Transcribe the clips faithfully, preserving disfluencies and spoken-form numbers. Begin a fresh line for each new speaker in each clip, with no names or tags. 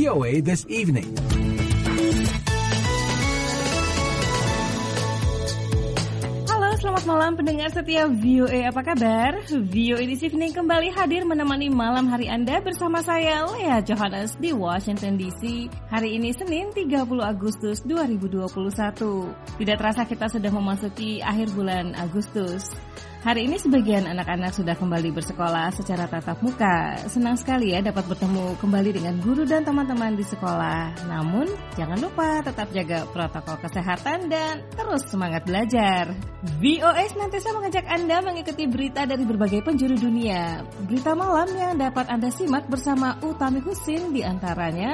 O A This Evening.
Selamat malam pendengar setia V O A, apa kabar? V O A This Evening kembali hadir menemani malam hari Anda bersama saya Lea Johannes di Washington D C. Hari ini Senin tiga puluh Agustus dua ribu dua puluh satu. Tidak terasa kita sudah memasuki akhir bulan Agustus. Hari ini sebagian anak-anak sudah kembali bersekolah secara tatap muka. Senang sekali ya dapat bertemu kembali dengan guru dan teman-teman di sekolah. Namun jangan lupa tetap jaga protokol kesehatan dan terus semangat belajar. V O A senantiasa mengajak Anda mengikuti berita dari berbagai penjuru dunia. Berita malam yang dapat Anda simak bersama Utami Husin di antaranya.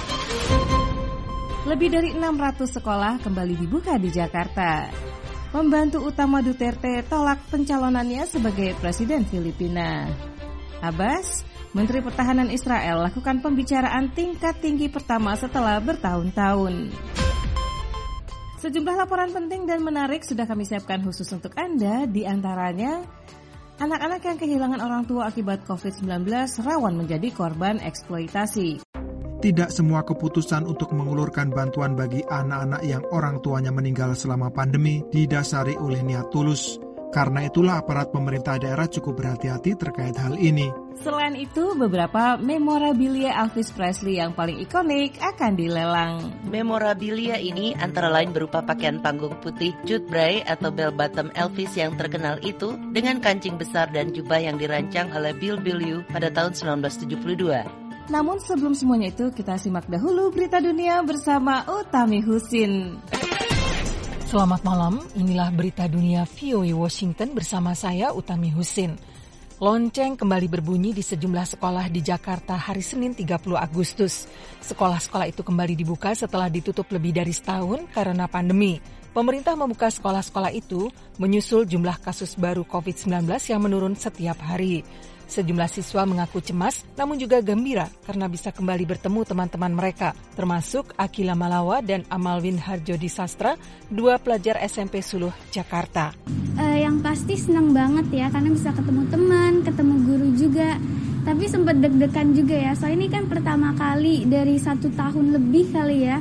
Lebih dari enam ratus sekolah kembali dibuka di Jakarta. Pembantu utama Duterte tolak pencalonannya sebagai Presiden Filipina. Abbas, Menteri Pertahanan Israel lakukan pembicaraan tingkat tinggi pertama setelah bertahun-tahun. Sejumlah laporan penting dan menarik sudah kami siapkan khusus untuk Anda, di antaranya anak-anak yang kehilangan orang tua akibat covid sembilan belas rawan menjadi korban eksploitasi.
Tidak semua keputusan untuk mengulurkan bantuan bagi anak-anak yang orang tuanya meninggal selama pandemi didasari oleh niat tulus. Karena itulah aparat pemerintah daerah cukup berhati-hati terkait hal ini.
Selain itu, beberapa memorabilia Elvis Presley yang paling ikonik akan dilelang.
Memorabilia ini antara lain berupa pakaian panggung putih Jude Bray atau bell bottom Elvis yang terkenal itu dengan kancing besar dan jubah yang dirancang oleh Bill Bellew pada tahun sembilan belas tujuh puluh dua.
Namun sebelum semuanya itu, kita simak dahulu berita dunia bersama Utami Husin.
Selamat malam, inilah berita dunia V O A Washington bersama saya Utami Husin. Lonceng kembali berbunyi di sejumlah sekolah di Jakarta hari Senin tiga puluh Agustus. Sekolah-sekolah itu kembali dibuka setelah ditutup lebih dari setahun karena pandemi. Pemerintah membuka sekolah-sekolah itu menyusul jumlah kasus baru covid sembilan belas yang menurun setiap hari. Sejumlah siswa mengaku cemas, namun juga gembira karena bisa kembali bertemu teman-teman mereka, termasuk Akila Malawa dan Amalwin Harjodi Sastra, dua pelajar S M P Suluh, Jakarta.
Uh, yang pasti senang banget ya, karena bisa ketemu teman, ketemu guru juga. Tapi sempat deg-degan juga ya, soalnya ini kan pertama kali dari satu tahun lebih kali ya.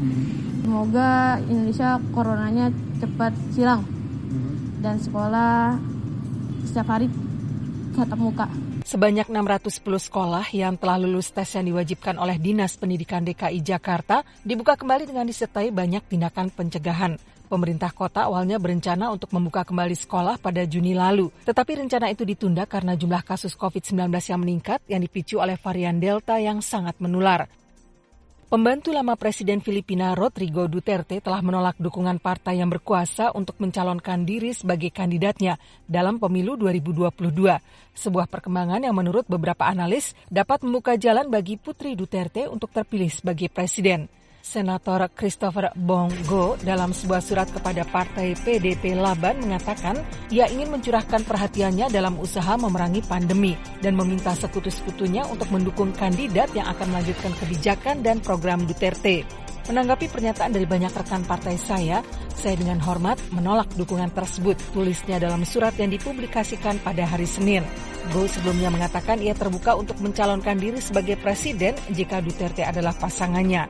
Semoga Indonesia coronanya cepat hilang dan sekolah setiap hari tatap muka.
Sebanyak enam ratus sepuluh sekolah yang telah lulus tes yang diwajibkan oleh Dinas Pendidikan D K I Jakarta dibuka kembali dengan disertai banyak tindakan pencegahan. Pemerintah kota awalnya berencana untuk membuka kembali sekolah pada Juni lalu. Tetapi rencana itu ditunda karena jumlah kasus covid sembilan belas yang meningkat yang dipicu oleh varian Delta yang sangat menular. Pembantu lama Presiden Filipina Rodrigo Duterte telah menolak dukungan partai yang berkuasa untuk mencalonkan diri sebagai kandidatnya dalam pemilu dua ribu dua puluh dua. Sebuah perkembangan yang menurut beberapa analis dapat membuka jalan bagi putri Duterte untuk terpilih sebagai presiden. Senator Christopher Bongo dalam sebuah surat kepada partai P D P Laban mengatakan ia ingin mencurahkan perhatiannya dalam usaha memerangi pandemi dan meminta sekutu-sekutunya untuk mendukung kandidat yang akan melanjutkan kebijakan dan program Duterte. Menanggapi pernyataan dari banyak rekan partai saya, saya dengan hormat menolak dukungan tersebut, tulisnya dalam surat yang dipublikasikan pada hari Senin. Go sebelumnya mengatakan ia terbuka untuk mencalonkan diri sebagai presiden jika Duterte adalah pasangannya.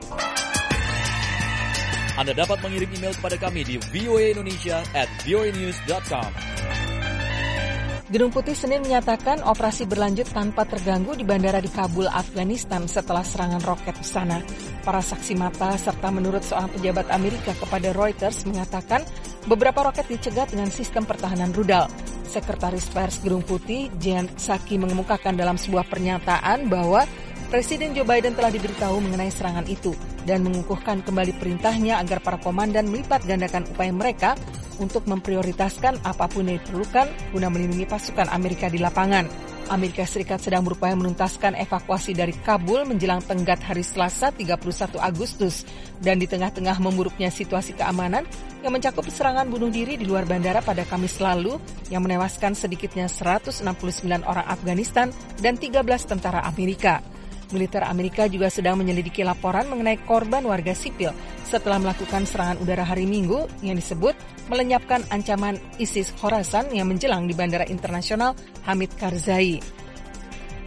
Anda dapat mengirim email kepada kami di v o a indonesia at v o a news dot com.
Gedung Putih Senin menyatakan operasi berlanjut tanpa terganggu di bandara di Kabul, Afghanistan setelah serangan roket di sana. Para saksi mata serta menurut seorang pejabat Amerika kepada Reuters mengatakan beberapa roket dicegat dengan sistem pertahanan rudal. Sekretaris Pers Gedung Putih, Jen Psaki, mengemukakan dalam sebuah pernyataan bahwa Presiden Joe Biden telah diberitahu mengenai serangan itu dan mengukuhkan kembali perintahnya agar para komandan melipat gandakan upaya mereka untuk memprioritaskan apapun yang diperlukan guna melindungi pasukan Amerika di lapangan. Amerika Serikat sedang berupaya menuntaskan evakuasi dari Kabul menjelang tenggat hari Selasa tiga puluh satu Agustus dan di tengah-tengah memburuknya situasi keamanan yang mencakup serangan bunuh diri di luar bandara pada Kamis lalu yang menewaskan sedikitnya seratus enam puluh sembilan orang Afghanistan dan tiga belas tentara Amerika. Militer Amerika juga sedang menyelidiki laporan mengenai korban warga sipil setelah melakukan serangan udara hari Minggu yang disebut melenyapkan ancaman ISIS Khorasan yang menjelang di Bandara Internasional Hamid Karzai.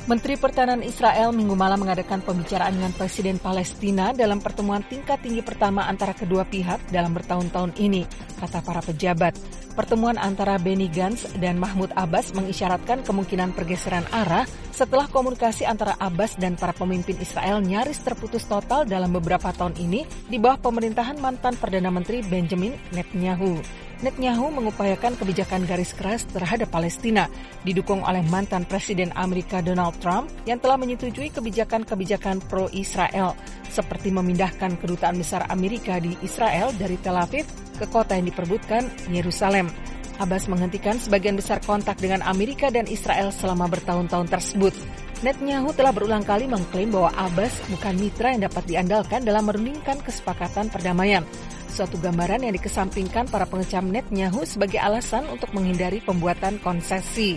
Menteri Pertahanan Israel minggu malam mengadakan pembicaraan dengan Presiden Palestina dalam pertemuan tingkat tinggi pertama antara kedua pihak dalam bertahun-tahun ini, kata para pejabat. Pertemuan antara Benny Gantz dan Mahmud Abbas mengisyaratkan kemungkinan pergeseran arah setelah komunikasi antara Abbas dan para pemimpin Israel nyaris terputus total dalam beberapa tahun ini di bawah pemerintahan mantan Perdana Menteri Benjamin Netanyahu. Netanyahu mengupayakan kebijakan garis keras terhadap Palestina, didukung oleh mantan Presiden Amerika Donald Trump yang telah menyetujui kebijakan-kebijakan pro-Israel, seperti memindahkan kedutaan besar Amerika di Israel dari Tel Aviv ke kota yang diperebutkan, Yerusalem. Abbas menghentikan sebagian besar kontak dengan Amerika dan Israel selama bertahun-tahun tersebut. Netanyahu telah berulang kali mengklaim bahwa Abbas bukan mitra yang dapat diandalkan dalam merundingkan kesepakatan perdamaian. Suatu gambaran yang dikesampingkan para pengecam Netanyahu sebagai alasan untuk menghindari pembuatan konsesi.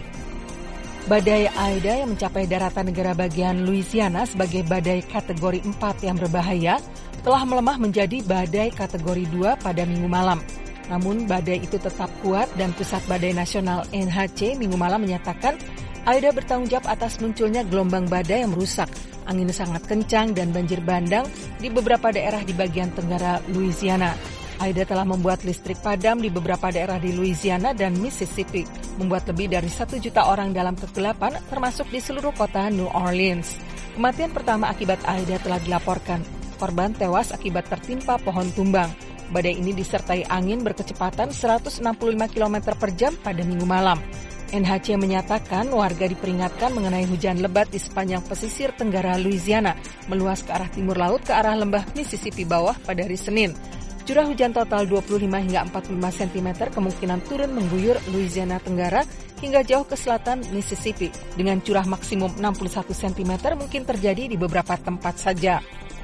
Badai Aida yang mencapai daratan negara bagian Louisiana sebagai badai kategori empat yang berbahaya telah melemah menjadi badai kategori dua pada minggu malam. Namun badai itu tetap kuat dan Pusat Badai Nasional N H C minggu malam menyatakan Aida bertanggung jawab atas munculnya gelombang badai yang merusak, angin sangat kencang dan banjir bandang di beberapa daerah di bagian tenggara Louisiana. Aida telah membuat listrik padam di beberapa daerah di Louisiana dan Mississippi, membuat lebih dari satu juta orang dalam kegelapan, termasuk di seluruh kota New Orleans. Kematian pertama akibat Aida telah dilaporkan. Korban tewas akibat tertimpa pohon tumbang. Badai ini disertai angin berkecepatan seratus enam puluh lima kilometer per jam pada minggu malam. N H C menyatakan warga diperingatkan mengenai hujan lebat di sepanjang pesisir tenggara Louisiana, meluas ke arah timur laut ke arah lembah Mississippi bawah pada hari Senin. Curah hujan total dua puluh lima hingga empat puluh lima sentimeter kemungkinan turun mengguyur Louisiana Tenggara hingga jauh ke selatan Mississippi. Dengan curah maksimum enam puluh satu sentimeter mungkin terjadi di beberapa tempat saja.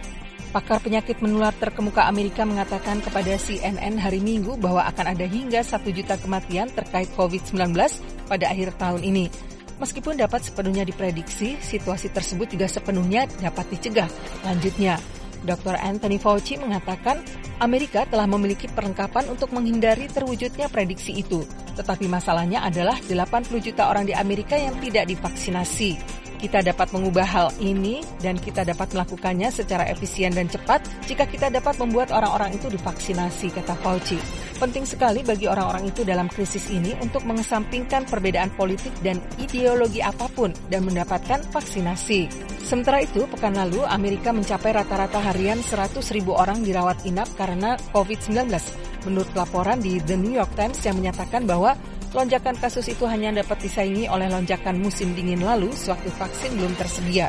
Pakar penyakit menular terkemuka Amerika mengatakan kepada C N N hari Minggu bahwa akan ada hingga satu juta kematian terkait covid sembilan belas pada akhir tahun ini. Meskipun dapat sepenuhnya diprediksi, situasi tersebut juga sepenuhnya dapat dicegah. Lanjutnya, doktor Anthony Fauci mengatakan Amerika telah memiliki perlengkapan untuk menghindari terwujudnya prediksi itu. Tetapi masalahnya adalah delapan puluh juta orang di Amerika yang tidak divaksinasi. Kita dapat mengubah hal ini dan kita dapat melakukannya secara efisien dan cepat jika kita dapat membuat orang-orang itu divaksinasi, kata Fauci. Penting sekali bagi orang-orang itu dalam krisis ini untuk mengesampingkan perbedaan politik dan ideologi apapun dan mendapatkan vaksinasi. Sementara itu, pekan lalu Amerika mencapai rata-rata harian seratus ribu orang dirawat inap karena covid sembilan belas. Menurut laporan di The New York Times yang menyatakan bahwa lonjakan kasus itu hanya dapat disaingi oleh lonjakan musim dingin lalu sewaktu vaksin belum tersedia.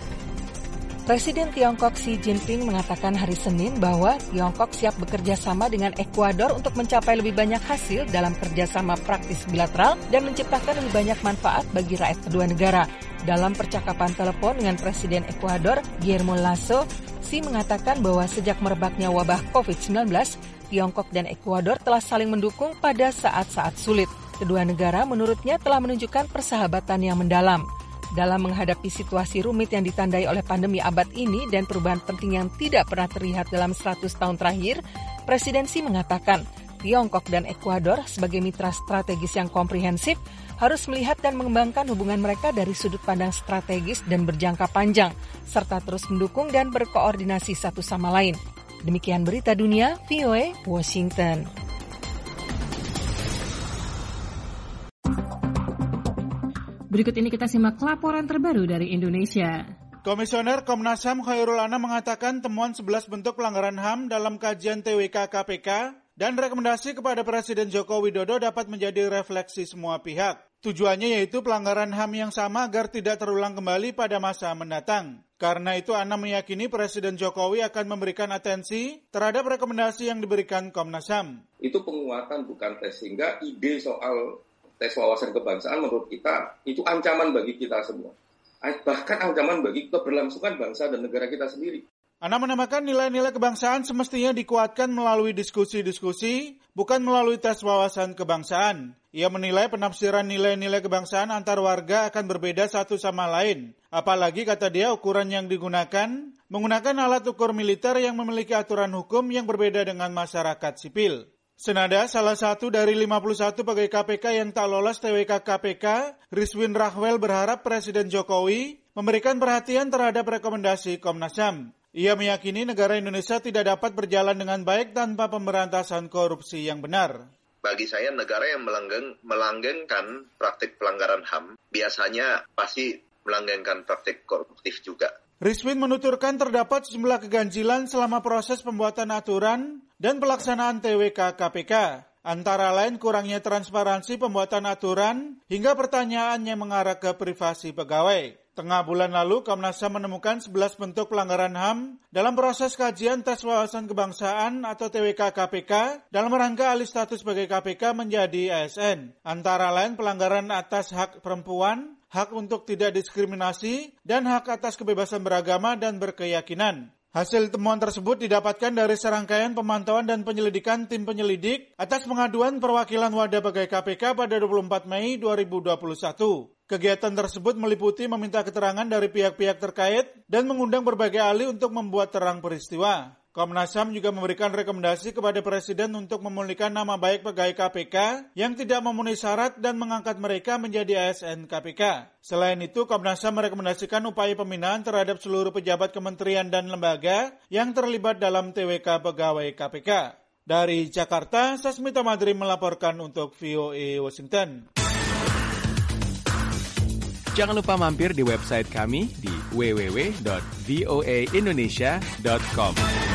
Presiden Tiongkok Xi Jinping mengatakan hari Senin bahwa Tiongkok siap bekerja sama dengan Ekuador untuk mencapai lebih banyak hasil dalam kerjasama praktis bilateral dan menciptakan lebih banyak manfaat bagi rakyat kedua negara. Dalam percakapan telepon dengan Presiden Ekuador, Guillermo Lasso, Xi mengatakan bahwa sejak merebaknya wabah covid sembilan belas, Tiongkok dan Ekuador telah saling mendukung pada saat-saat sulit. Kedua negara menurutnya telah menunjukkan persahabatan yang mendalam. Dalam menghadapi situasi rumit yang ditandai oleh pandemi abad ini dan perubahan penting yang tidak pernah terlihat dalam seratus tahun terakhir, Presiden Xi mengatakan Tiongkok dan Ekuador sebagai mitra strategis yang komprehensif harus melihat dan mengembangkan hubungan mereka dari sudut pandang strategis dan berjangka panjang, serta terus mendukung dan berkoordinasi satu sama lain. Demikian berita dunia, V O A, Washington.
Berikut ini kita simak laporan terbaru dari Indonesia.
Komisioner Komnas H A M Khairul Anam mengatakan temuan sebelas bentuk pelanggaran H A M dalam kajian T W K K P K dan rekomendasi kepada Presiden Joko Widodo dapat menjadi refleksi semua pihak. Tujuannya yaitu pelanggaran H A M yang sama agar tidak terulang kembali pada masa mendatang. Karena itu Anam meyakini Presiden Jokowi akan memberikan atensi terhadap rekomendasi yang diberikan Komnas H A M.
Itu penguatan bukan tes, sehingga ide soal tes wawasan kebangsaan menurut kita itu ancaman bagi kita semua. Bahkan ancaman bagi keberlangsungan bangsa dan negara kita sendiri.
Anam menambahkan nilai-nilai kebangsaan semestinya dikuatkan melalui diskusi-diskusi, bukan melalui tes wawasan kebangsaan. Ia menilai penafsiran nilai-nilai kebangsaan antar warga akan berbeda satu sama lain. Apalagi, kata dia, ukuran yang digunakan menggunakan alat ukur militer yang memiliki aturan hukum yang berbeda dengan masyarakat sipil. Senada, salah satu dari lima puluh satu pegawai K P K yang tak lolos T W K K P K, Rizwin Rahwel berharap Presiden Jokowi
memberikan perhatian terhadap rekomendasi Komnas H A M. Ia meyakini negara Indonesia tidak dapat berjalan dengan baik tanpa pemberantasan korupsi yang benar.
Bagi saya, negara yang melanggeng, melanggengkan praktik pelanggaran H A M biasanya pasti melanggengkan praktik koruptif juga.
Rizwin menuturkan terdapat sejumlah keganjilan selama proses pembuatan aturan dan pelaksanaan T W K K P K. Antara lain kurangnya transparansi pembuatan aturan hingga pertanyaan yang mengarah ke privasi pegawai. Tengah bulan lalu, Komnas H A M menemukan sebelas bentuk pelanggaran H A M dalam proses kajian tes wawasan kebangsaan atau T W K K P K dalam rangka alih status sebagai K P K menjadi A S N. Antara lain pelanggaran atas hak perempuan, hak untuk tidak diskriminasi, dan hak atas kebebasan beragama dan berkeyakinan. Hasil temuan tersebut didapatkan dari serangkaian pemantauan dan penyelidikan tim penyelidik atas pengaduan perwakilan wadah pegawai K P K pada dua puluh empat Mei dua ribu dua puluh satu. Kegiatan tersebut meliputi meminta keterangan dari pihak-pihak terkait dan mengundang berbagai ahli untuk membuat terang peristiwa. Komnas H A M juga memberikan rekomendasi kepada Presiden untuk memulihkan nama baik pegawai K P K yang tidak memenuhi syarat dan mengangkat mereka menjadi A S N K P K. Selain itu, Komnas H A M merekomendasikan upaya pembinaan terhadap seluruh pejabat kementerian dan lembaga yang terlibat dalam T W K pegawai K P K. Dari Jakarta, Sasmita Madri melaporkan untuk V O A Washington.
Jangan lupa mampir di website kami di w w w dot v o a indonesia dot com.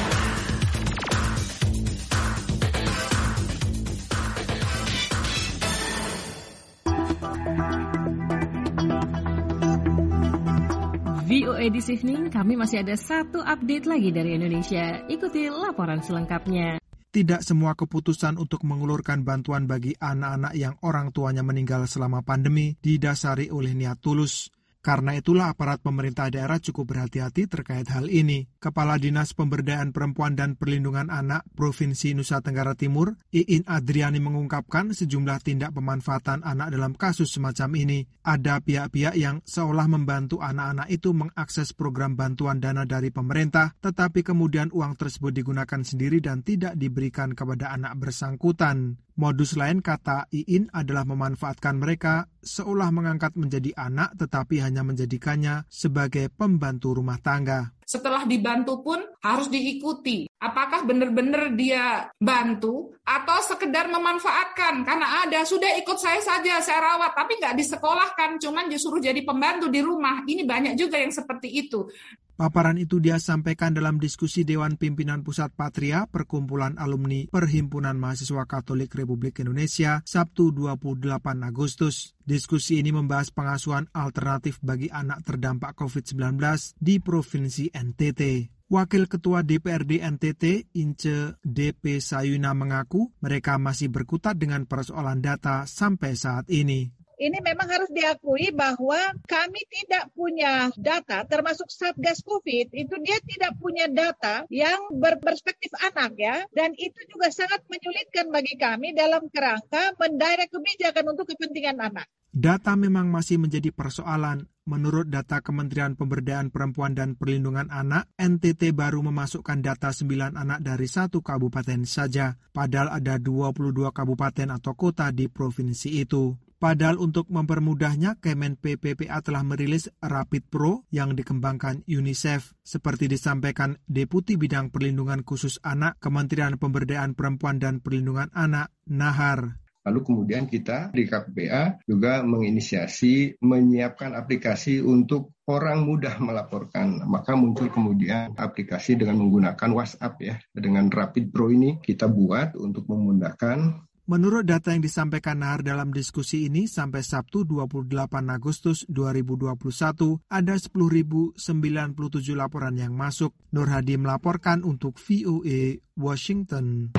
V O A This Evening, kami masih ada satu update lagi dari Indonesia. Ikuti laporan selengkapnya.
Tidak semua keputusan untuk mengulurkan bantuan bagi anak-anak yang orang tuanya meninggal selama pandemi didasari oleh niat tulus. Karena itulah aparat pemerintah daerah cukup berhati-hati terkait hal ini. Kepala Dinas Pemberdayaan Perempuan dan Perlindungan Anak Provinsi Nusa Tenggara Timur, Iin Adriani mengungkapkan sejumlah tindak pemanfaatan anak dalam kasus semacam ini. Ada pihak-pihak yang seolah membantu anak-anak itu mengakses program bantuan dana dari pemerintah, tetapi kemudian uang tersebut digunakan sendiri dan tidak diberikan kepada anak bersangkutan. Modus lain, kata Iin, adalah memanfaatkan mereka seolah mengangkat menjadi anak tetapi hanya menjadikannya sebagai pembantu rumah tangga.
Setelah dibantu pun harus diikuti. Apakah benar-benar dia bantu atau sekedar memanfaatkan? Karena ada, sudah ikut saya saja, saya rawat, tapi nggak disekolahkan, cuman disuruh jadi pembantu di rumah. Ini banyak juga yang seperti itu.
Paparan itu dia sampaikan dalam diskusi Dewan Pimpinan Pusat Patria, Perkumpulan Alumni Perhimpunan Mahasiswa Katolik Republik Indonesia, Sabtu dua puluh delapan Agustus. Diskusi ini membahas pengasuhan alternatif bagi anak terdampak covid sembilan belas di Provinsi N T T. Wakil Ketua D P R D N T T, Ince D P Sayuna mengaku mereka masih berkutat dengan persoalan data sampai saat ini.
Ini memang harus diakui bahwa kami tidak punya data, termasuk Satgas COVID, itu dia tidak punya data yang berperspektif anak ya, dan itu juga sangat menyulitkan bagi kami dalam kerangka mendirect kebijakan untuk kepentingan anak.
Data memang masih menjadi persoalan. Menurut data Kementerian Pemberdayaan Perempuan dan Perlindungan Anak, N T T baru memasukkan data sembilan anak dari satu kabupaten saja, padahal ada dua puluh dua kabupaten atau kota di provinsi itu. Padahal untuk mempermudahnya, Kemen P P P A telah merilis Rapid Pro yang dikembangkan UNICEF. Seperti disampaikan Deputi Bidang Perlindungan Khusus Anak Kementerian Pemberdayaan Perempuan dan Perlindungan Anak, Nahar.
Lalu kemudian kita di K P P A juga menginisiasi menyiapkan aplikasi untuk orang mudah melaporkan. Maka muncul kemudian aplikasi dengan menggunakan WhatsApp ya. Dengan Rapid Pro ini kita buat untuk memudahkan.
Menurut data yang disampaikan Nahar dalam diskusi ini, sampai Sabtu dua puluh delapan Agustus dua ribu dua puluh satu, ada sepuluh ribu sembilan puluh tujuh laporan yang masuk. Nur Hadi melaporkan untuk V O A Washington.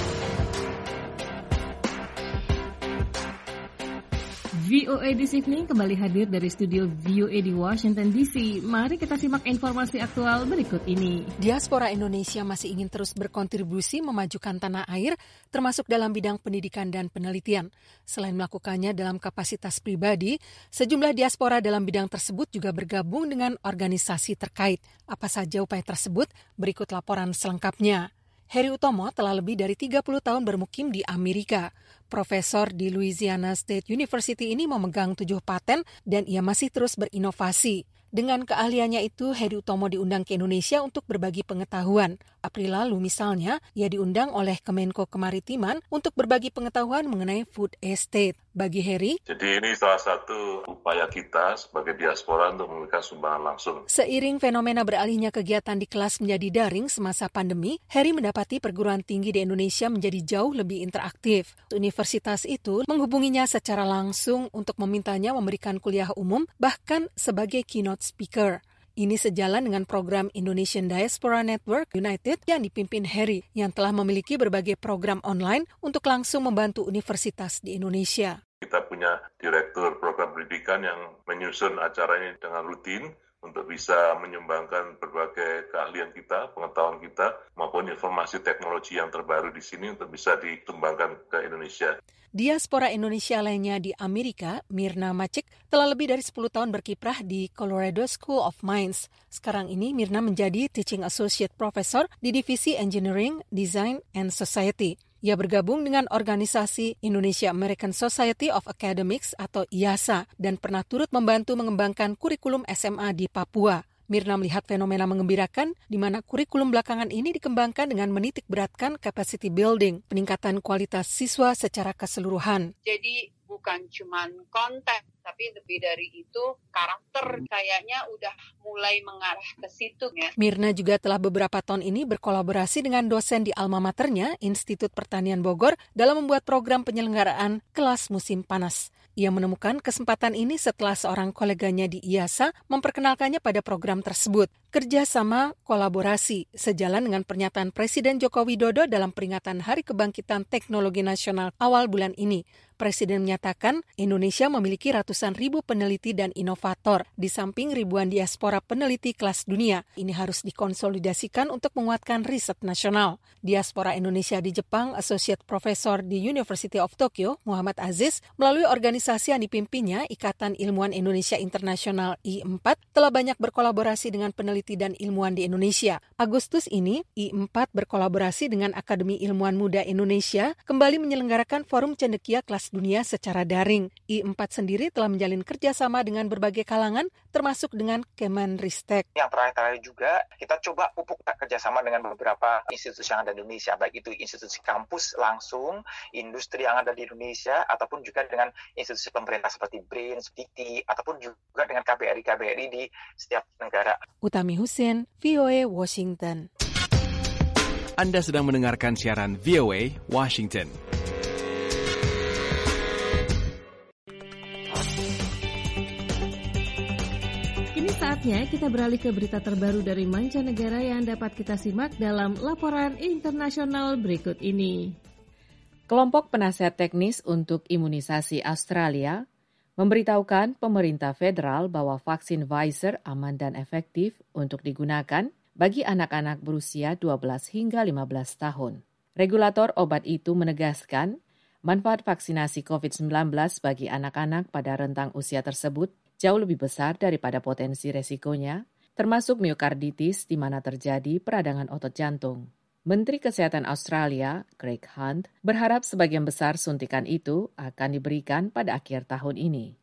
V O A This Evening kembali hadir dari studio V O A di Washington D C. Mari kita simak informasi aktual berikut ini.
Diaspora Indonesia masih ingin terus berkontribusi memajukan tanah air, termasuk dalam bidang pendidikan dan penelitian. Selain melakukannya dalam kapasitas pribadi, sejumlah diaspora dalam bidang tersebut juga bergabung dengan organisasi terkait. Apa saja upaya tersebut? Berikut laporan selengkapnya. Heri Utomo telah lebih dari tiga puluh tahun bermukim di Amerika. Profesor di Louisiana State University ini memegang tujuh paten dan ia masih terus berinovasi. Dengan keahliannya itu, Heri Utomo diundang ke Indonesia untuk berbagi pengetahuan. April lalu misalnya, ia diundang oleh Kemenko Kemaritiman untuk berbagi pengetahuan mengenai food estate. Bagi Heri,
jadi ini salah satu upaya kita sebagai diaspora untuk memberikan sumbangan langsung.
Seiring fenomena beralihnya kegiatan di kelas menjadi daring semasa pandemi, Heri mendapati perguruan tinggi di Indonesia menjadi jauh lebih interaktif. Universitas itu menghubunginya secara langsung untuk memintanya memberikan kuliah umum, bahkan sebagai keynote speaker. Ini sejalan dengan program Indonesian Diaspora Network United yang dipimpin Heri, yang telah memiliki berbagai program online untuk langsung membantu universitas di Indonesia.
Kita punya direktur program pendidikan yang menyusun acaranya dengan rutin untuk bisa menyumbangkan berbagai keahlian kita, pengetahuan kita, maupun informasi teknologi yang terbaru di sini untuk bisa ditumbangkan ke Indonesia.
Diaspora Indonesia lainnya di Amerika, Mirna Macik, telah lebih dari sepuluh tahun berkiprah di Colorado School of Mines. Sekarang ini Mirna menjadi Teaching Associate Professor di Divisi Engineering, Design, and Society. Ia bergabung dengan organisasi Indonesia American Society of Academics atau I A S A dan pernah turut membantu mengembangkan kurikulum S M A di Papua. Mirna melihat fenomena mengembirakan di mana kurikulum belakangan ini dikembangkan dengan menitik beratkan capacity building, peningkatan kualitas siswa secara keseluruhan.
Jadi bukan cuma konten, tapi lebih dari itu karakter kayaknya udah mulai mengarah ke situ ya.
Mirna juga telah beberapa tahun ini berkolaborasi dengan dosen di alma maternya, Institut Pertanian Bogor, dalam membuat program penyelenggaraan kelas musim panas. Ia menemukan kesempatan ini setelah seorang koleganya di I A S A memperkenalkannya pada program tersebut. Kerjasama kolaborasi sejalan dengan pernyataan Presiden Joko Widodo dalam peringatan Hari Kebangkitan Teknologi Nasional awal bulan ini. Presiden menyatakan Indonesia memiliki ratusan ribu peneliti dan inovator, di samping ribuan diaspora peneliti kelas dunia. Ini harus dikonsolidasikan untuk menguatkan riset nasional. Diaspora Indonesia di Jepang, Associate Professor di University of Tokyo, Muhammad Aziz, melalui organisasi yang dipimpinnya, Ikatan Ilmuwan Indonesia Internasional I empat, telah banyak berkolaborasi dengan peneliti dan ilmuwan di Indonesia. Agustus ini, I empat berkolaborasi dengan Akademi Ilmuwan Muda Indonesia kembali menyelenggarakan forum cendekia kelas dunia secara daring. I empat sendiri telah menjalin kerjasama dengan berbagai kalangan, termasuk dengan Kemenristek.
Yang terakhir juga, kita coba pupuk kerjasama dengan beberapa institusi yang ada di Indonesia, baik itu institusi kampus langsung, industri yang ada di Indonesia, ataupun juga dengan institusi pemerintah seperti B R I N, D I K T I, ataupun juga dengan K B R I K B R I di setiap negara.
Utami Husin, V O A Washington.
Anda sedang mendengarkan siaran V O A Washington.
Saatnya kita beralih ke berita terbaru dari mancanegara yang dapat kita simak dalam laporan internasional berikut ini.
Kelompok penasihat teknis untuk imunisasi Australia memberitahukan pemerintah federal bahwa vaksin Pfizer aman dan efektif untuk digunakan bagi anak-anak berusia dua belas hingga lima belas tahun. Regulator obat itu menegaskan manfaat vaksinasi covid sembilan belas bagi anak-anak pada rentang usia tersebut jauh lebih besar daripada potensi resikonya, termasuk miokarditis di mana terjadi peradangan otot jantung. Menteri Kesehatan Australia, Greg Hunt, berharap sebagian besar suntikan itu akan diberikan pada akhir tahun ini.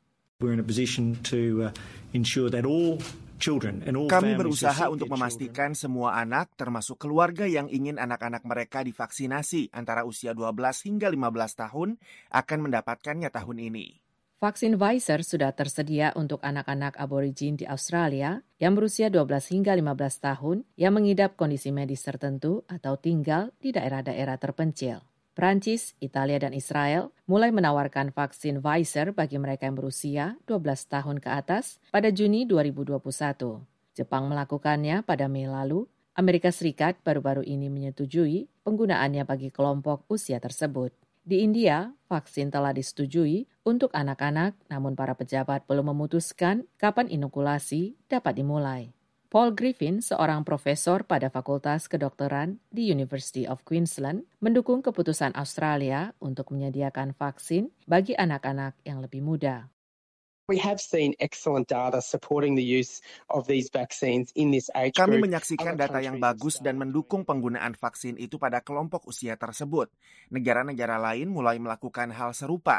Kami berusaha untuk memastikan semua anak, termasuk keluarga yang ingin anak-anak mereka divaksinasi antara usia dua belas hingga lima belas tahun, akan mendapatkannya tahun ini.
Vaksin Pfizer sudah tersedia untuk anak-anak aborigin di Australia yang berusia dua belas hingga lima belas tahun yang mengidap kondisi medis tertentu atau tinggal di daerah-daerah terpencil. Prancis, Italia, dan Israel mulai menawarkan vaksin Pfizer bagi mereka yang berusia dua belas tahun ke atas pada Juni dua ribu dua puluh satu. Jepang melakukannya pada Mei lalu. Amerika Serikat baru-baru ini menyetujui penggunaannya bagi kelompok usia tersebut. Di India, vaksin telah disetujui untuk anak-anak, namun para pejabat belum memutuskan kapan inokulasi dapat dimulai. Paul Griffin, seorang profesor pada Fakultas Kedokteran di University of Queensland, mendukung keputusan Australia untuk menyediakan vaksin bagi anak-anak yang lebih muda.
We have seen excellent data supporting the use of these vaccines in this age group.
Kami menyaksikan data yang bagus dan mendukung penggunaan vaksin itu pada kelompok usia tersebut. Negara-negara lain mulai melakukan hal serupa.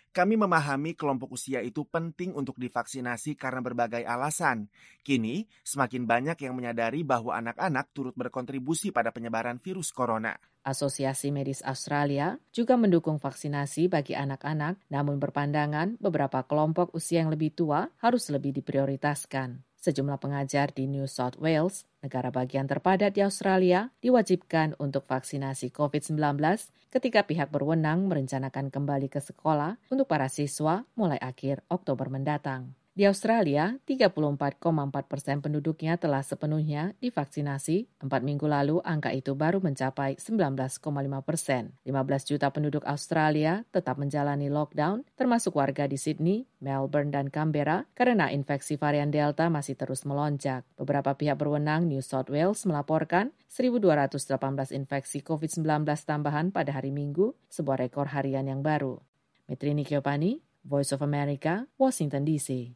Kami memahami kelompok usia itu penting untuk divaksinasi karena berbagai alasan. Kini, semakin banyak yang menyadari bahwa anak-anak turut berkontribusi pada penyebaran virus corona.
Asosiasi Medis Australia juga mendukung vaksinasi bagi anak-anak, namun berpandangan beberapa kelompok usia yang lebih tua harus lebih diprioritaskan. Sejumlah pengajar di New South Wales, negara bagian terpadat di Australia, diwajibkan untuk vaksinasi covid sembilan belas ketika pihak berwenang merencanakan kembali ke sekolah untuk para siswa mulai akhir Oktober mendatang. Di Australia, tiga puluh empat koma empat persen penduduknya telah sepenuhnya divaksinasi. Empat minggu lalu, angka itu baru mencapai sembilan belas koma lima persen. lima belas juta penduduk Australia tetap menjalani lockdown, termasuk warga di Sydney, Melbourne, dan Canberra, karena infeksi varian Delta masih terus melonjak. Beberapa pihak berwenang New South Wales melaporkan seribu dua ratus delapan belas infeksi covid sembilan belas tambahan pada hari Minggu, sebuah rekor harian yang baru. Metrini Kiopani, Voice of America, Washington D C.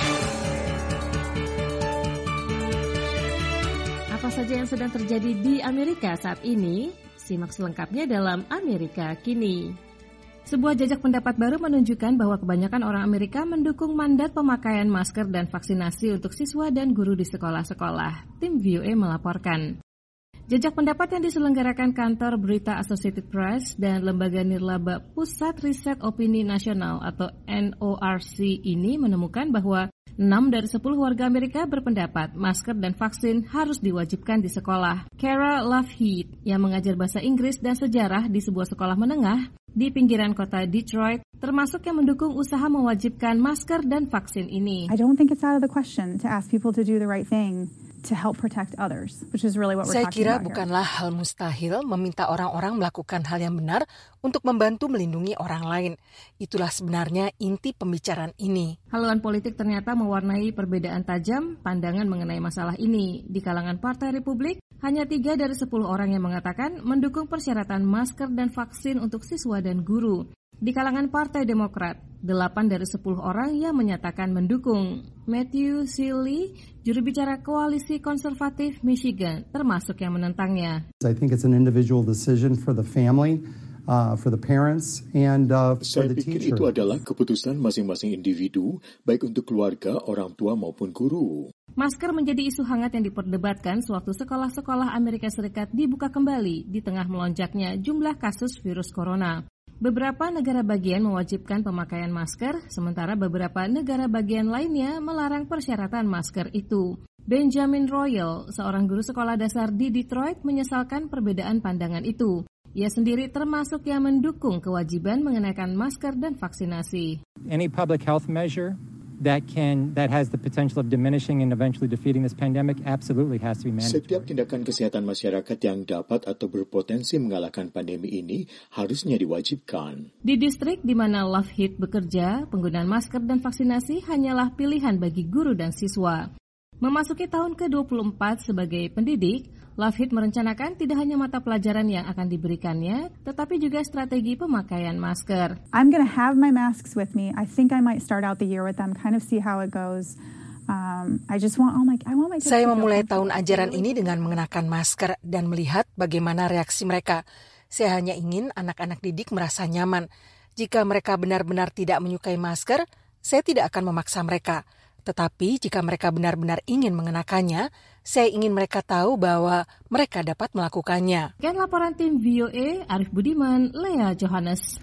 Apa saja yang sedang terjadi di Amerika saat ini? Simak selengkapnya dalam Amerika Kini. Sebuah jajak pendapat baru menunjukkan bahwa kebanyakan orang Amerika mendukung mandat pemakaian masker dan vaksinasi untuk siswa dan guru di sekolah-sekolah. Tim V O A melaporkan. Jajak pendapat yang diselenggarakan kantor berita Associated Press dan lembaga nirlaba Pusat Riset Opini Nasional atau N O R C ini menemukan bahwa enam dari sepuluh warga Amerika berpendapat masker dan vaksin harus diwajibkan di sekolah. Kara Lovehead yang mengajar bahasa Inggris dan sejarah di sebuah sekolah menengah di pinggiran kota Detroit termasuk yang mendukung usaha mewajibkan masker dan vaksin ini.
I don't think it's out of the question to ask people to do the right thing to help protect others, which is really what we're
Saya
talking
kira
about
bukanlah
here.
hal mustahil meminta orang-orang melakukan hal yang benar untuk membantu melindungi orang lain. Itulah sebenarnya inti pembicaraan ini.
Haluan politik ternyata mewarnai perbedaan tajam pandangan mengenai masalah ini. Di kalangan Partai Republik, hanya tiga dari sepuluh orang yang mengatakan mendukung persyaratan masker dan vaksin untuk siswa dan guru. Di kalangan Partai Demokrat, delapan dari sepuluh orang yang menyatakan mendukung. Matthew Seeley, juru bicara Koalisi Konservatif Michigan, termasuk yang menentangnya.
I think it's an individual decision for the family, uh, for the parents, and uh, for the teacher.
Saya pikir itu adalah keputusan masing-masing individu, baik untuk keluarga, orang tua maupun guru.
Masker menjadi isu hangat yang diperdebatkan sewaktu sekolah-sekolah Amerika Serikat dibuka kembali di tengah melonjaknya jumlah kasus virus corona. Beberapa negara bagian mewajibkan pemakaian masker, sementara beberapa negara bagian lainnya melarang persyaratan masker itu. Benjamin Royal, seorang guru sekolah dasar di Detroit, menyesalkan perbedaan pandangan itu. Ia sendiri termasuk yang mendukung kewajiban mengenakan masker dan vaksinasi.
Any public health measure that can that has the potential of diminishing and eventually defeating this pandemic absolutely has to be mandatory.
Setiap tindakan kesehatan masyarakat yang dapat atau berpotensi mengalahkan pandemi ini harusnya diwajibkan.
Di distrik di mana Lovehead bekerja, penggunaan masker dan vaksinasi hanyalah pilihan bagi guru dan siswa. Memasuki tahun ke dua puluh empat sebagai pendidik, Lovehead merencanakan tidak hanya mata pelajaran yang akan diberikannya, tetapi juga strategi pemakaian masker.
I'm going to have my masks with me. I think I might start out the year with them, kind of see how it goes. Um, I just want, oh my, I want my kids
Saya
to
memulai
feel
tahun ajaran ini dengan mengenakan masker dan melihat bagaimana reaksi mereka. Saya hanya ingin anak-anak didik merasa nyaman. Jika mereka benar-benar tidak menyukai masker, saya tidak akan memaksa mereka. Tetapi jika mereka benar-benar ingin mengenakannya, saya ingin mereka tahu bahwa mereka dapat melakukannya.
Sekian laporan tim V O A, Arif Budiman, Lea Johannes.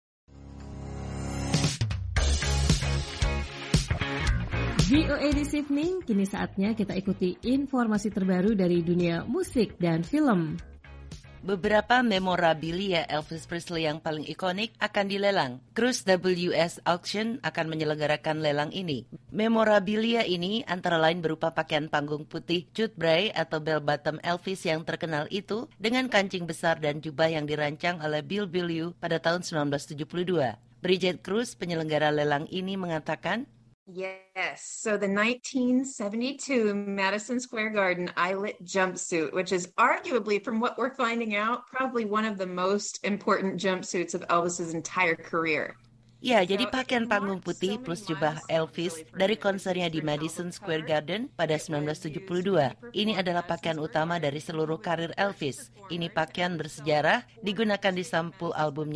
V O A This Evening, kini saatnya kita ikuti informasi terbaru dari dunia musik dan film.
Beberapa memorabilia Elvis Presley yang paling ikonik akan dilelang. Cruise W S Auction akan menyelenggarakan lelang ini. Memorabilia ini antara lain berupa pakaian panggung putih Jude Bray atau bell-bottom Elvis yang terkenal itu dengan kancing besar dan jubah yang dirancang oleh Bill Bellew pada tahun sembilan belas tujuh puluh dua. Bridget Cruz, penyelenggara lelang ini, mengatakan,
Yes, so the nineteen seventy-two Madison Square Garden eyelet jumpsuit, which is arguably, from what we're finding out, probably one of the most important jumpsuits of Elvis's entire career.
Ya, jadi pakaian panggung putih plus jubah Elvis dari konsernya di Madison Square Garden pada sembilan belas tujuh puluh dua. Ini adalah pakaian utama dari seluruh karir Elvis. Ini pakaian bersejarah, digunakan di sampul albumnya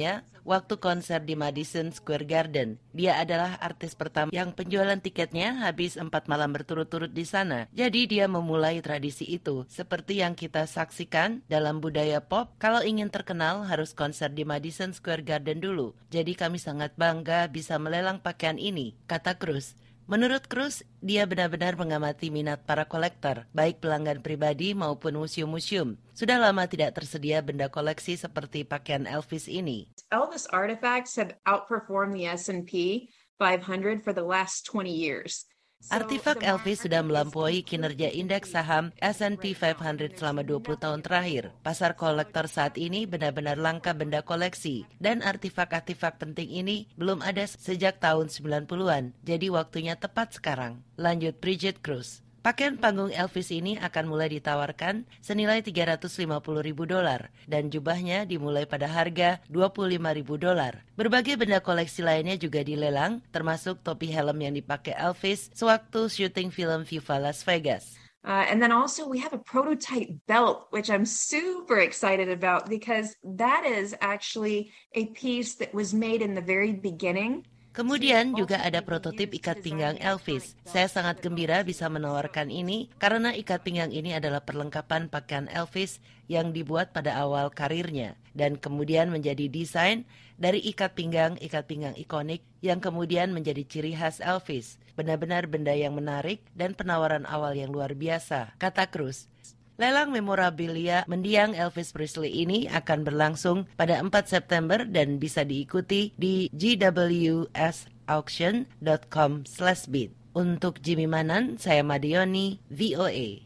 waktu konser di Madison Square Garden. Dia adalah artis pertama yang penjualan tiketnya habis empat malam berturut-turut di sana. Jadi dia memulai tradisi itu. Seperti yang kita saksikan dalam budaya pop, kalau ingin terkenal harus konser di Madison Square Garden dulu. Jadi kami sangat bangga bisa melelang pakaian ini, kata Cruz. Menurut Cruz, dia benar-benar mengamati minat para kolektor, baik pelanggan pribadi maupun museum-museum. Sudah lama tidak tersedia benda koleksi seperti pakaian Elvis ini.
Elvis artifacts have outperformed the S and P five hundred for the last twenty years.
Artifak Elvis sudah melampaui kinerja indeks saham S and P lima ratus selama dua puluh tahun terakhir. Pasar kolektor saat ini benar-benar langka benda koleksi, dan artifak-artifak penting ini belum ada sejak tahun sembilan puluhan, jadi waktunya tepat sekarang. Lanjut Bridget Cruz. Pakaian panggung Elvis ini akan mulai ditawarkan senilai tiga ratus lima puluh ribu dolar dan jubahnya dimulai pada harga dua puluh lima ribu dolar. Berbagai benda koleksi lainnya juga dilelang, termasuk topi helm yang dipakai Elvis sewaktu syuting film Viva Las Vegas.
Uh, and then also we have a prototype belt, which I'm super excited about because that is actually a piece that was made in the very beginning.
Kemudian juga ada prototip ikat pinggang Elvis. Saya sangat gembira bisa menawarkan ini karena ikat pinggang ini adalah perlengkapan pakaian Elvis yang dibuat pada awal karirnya dan kemudian menjadi desain dari ikat pinggang-ikat pinggang ikonik yang kemudian menjadi ciri khas Elvis. Benar-benar benda yang menarik dan penawaran awal yang luar biasa, kata Cruz. Lelang memorabilia mendiang Elvis Presley ini akan berlangsung pada empat September dan bisa diikuti di g w s auction dot com slash bid. Untuk Jimmy Manan, saya Madioni, V O A.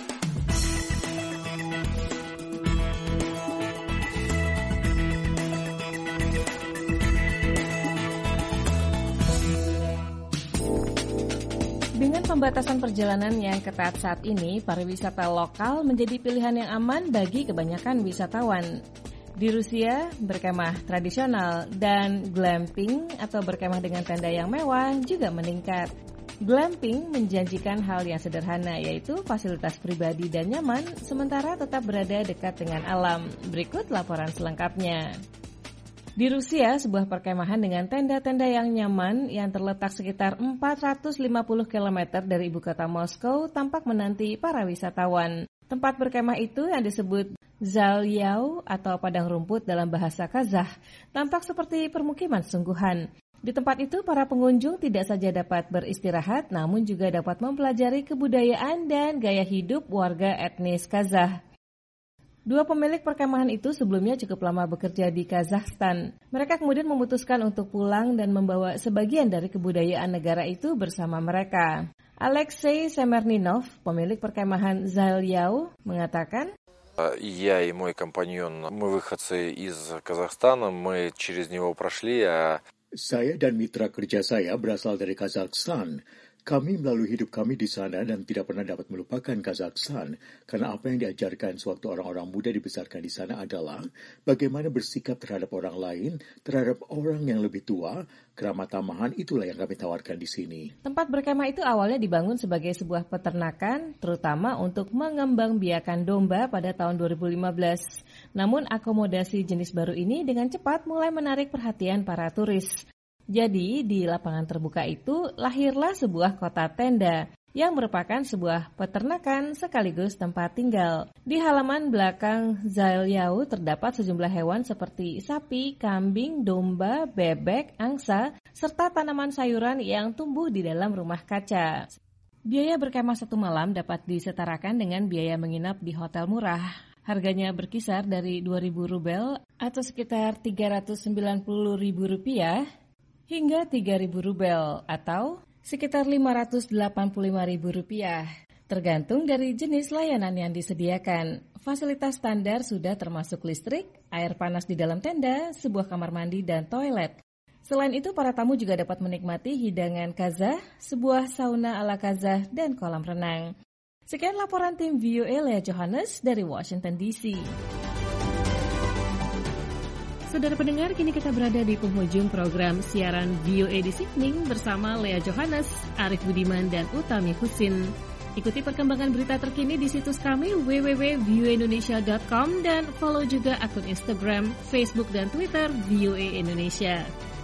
Dengan pembatasan perjalanan yang ketat saat ini, pariwisata lokal menjadi pilihan yang aman bagi kebanyakan wisatawan. Di Rusia, berkemah tradisional dan glamping atau berkemah dengan tenda yang mewah juga meningkat. Glamping menjanjikan hal yang sederhana, yaitu fasilitas pribadi dan nyaman, sementara tetap berada dekat dengan alam. Berikut laporan selengkapnya. Di Rusia, sebuah perkemahan dengan tenda-tenda yang nyaman yang terletak sekitar empat ratus lima puluh kilometer dari ibu kota Moskow tampak menanti para wisatawan. Tempat berkemah itu yang disebut Zalyau atau padang rumput dalam bahasa Kazakh tampak seperti permukiman sungguhan. Di tempat itu, para pengunjung tidak saja dapat beristirahat, namun juga dapat mempelajari kebudayaan dan gaya hidup warga etnis Kazakh. Dua pemilik perkemahan itu sebelumnya cukup lama bekerja di Kazakhstan. Mereka kemudian memutuskan untuk pulang dan membawa sebagian dari kebudayaan negara itu bersama mereka. Alexei Semerninov, pemilik perkemahan Zalyau, mengatakan,
Я и мой компаньон, мы выходцы из Казахстана, мы через него прошли.
Saya dan mitra kerja saya berasal dari Kazakhstan. Kami melalui hidup kami di sana dan tidak pernah dapat melupakan Kazakhstan karena apa yang diajarkan sewaktu orang-orang muda dibesarkan di sana adalah bagaimana bersikap terhadap orang lain, terhadap orang yang lebih tua. Keramah tamahan itulah yang kami tawarkan di sini.
Tempat berkemah itu awalnya dibangun sebagai sebuah peternakan, terutama untuk mengembangbiakan domba pada tahun dua ribu lima belas. Namun akomodasi jenis baru ini dengan cepat mulai menarik perhatian para turis. Jadi, di lapangan terbuka itu lahirlah sebuah kota tenda yang merupakan sebuah peternakan sekaligus tempat tinggal. Di halaman belakang Zalyau terdapat sejumlah hewan seperti sapi, kambing, domba, bebek, angsa, serta tanaman sayuran yang tumbuh di dalam rumah kaca. Biaya berkemah satu malam dapat disetarakan dengan biaya menginap di hotel murah. Harganya berkisar dari dua ribu rubel atau sekitar tiga ratus sembilan puluh ribu rupiah hingga tiga ribu rubel atau sekitar lima ratus delapan puluh lima ribu rupiah, tergantung dari jenis layanan yang disediakan. Fasilitas standar sudah termasuk listrik, air panas di dalam tenda, sebuah kamar mandi, dan toilet. Selain itu, para tamu juga dapat menikmati hidangan Kazakh, sebuah sauna ala Kazakh, dan kolam renang. Sekian laporan tim V O A Lea Johannes dari Washington D C. Saudara pendengar, kini kita berada di penghujung program siaran V O A This Evening bersama Lea Johannes, Arif Budiman, dan Utami Husin. Ikuti perkembangan berita terkini di situs kami w w w titik v o a indonesia dot com dan follow juga akun Instagram, Facebook, dan Twitter V O A Indonesia.